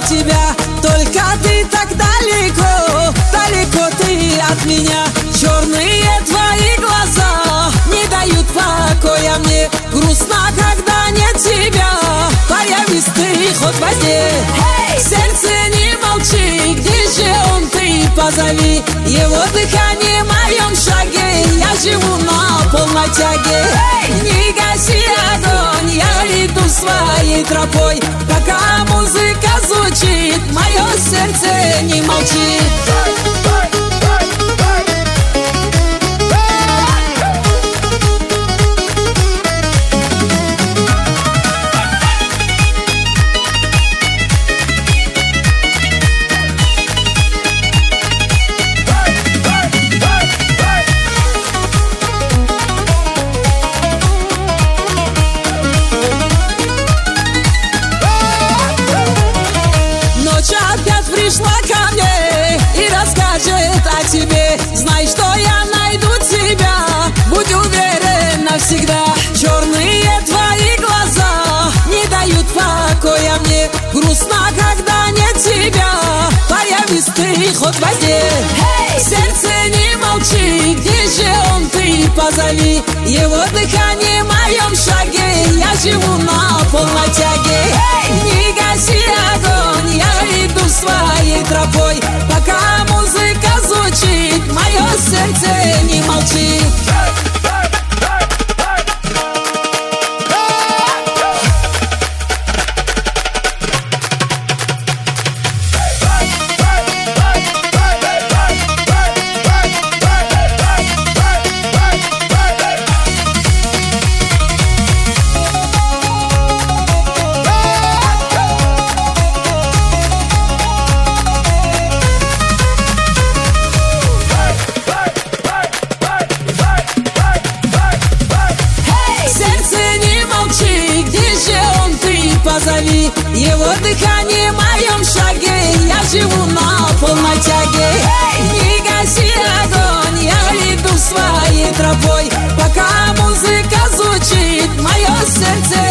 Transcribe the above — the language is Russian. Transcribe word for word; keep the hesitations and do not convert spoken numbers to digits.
тебя, только ты так далеко, далеко ты от меня. Черные твои глаза не дают покоя мне, грустно, когда нет тебя. Появись ты хоть во сне, сердце не молчи, где же он, ты позови. Его дыхание в моем шаге, я живу на полной тяге. Не гаси огонь, я иду своей тропой, пока музыка звучит, мое сердце не молчит. Опять пришла ко мне и расскажет о тебе. Знай, что я найду тебя, будь уверен навсегда. Черные твои глаза не дают покоя мне, грустно, когда нет тебя. Появись ты хоть во сне, сердце не молчи, где же он, ты позови. Его дыхание в моем шаге, я живу на полной тяге. Не гаси огонь, я иду своей тропой, пока музыка звучит, мое сердце не молчит. Позови, его дыхание в моем шаге, я живу на полной тяге. Не гаси огонь, я иду своей тропой, пока музыка звучит, мое сердце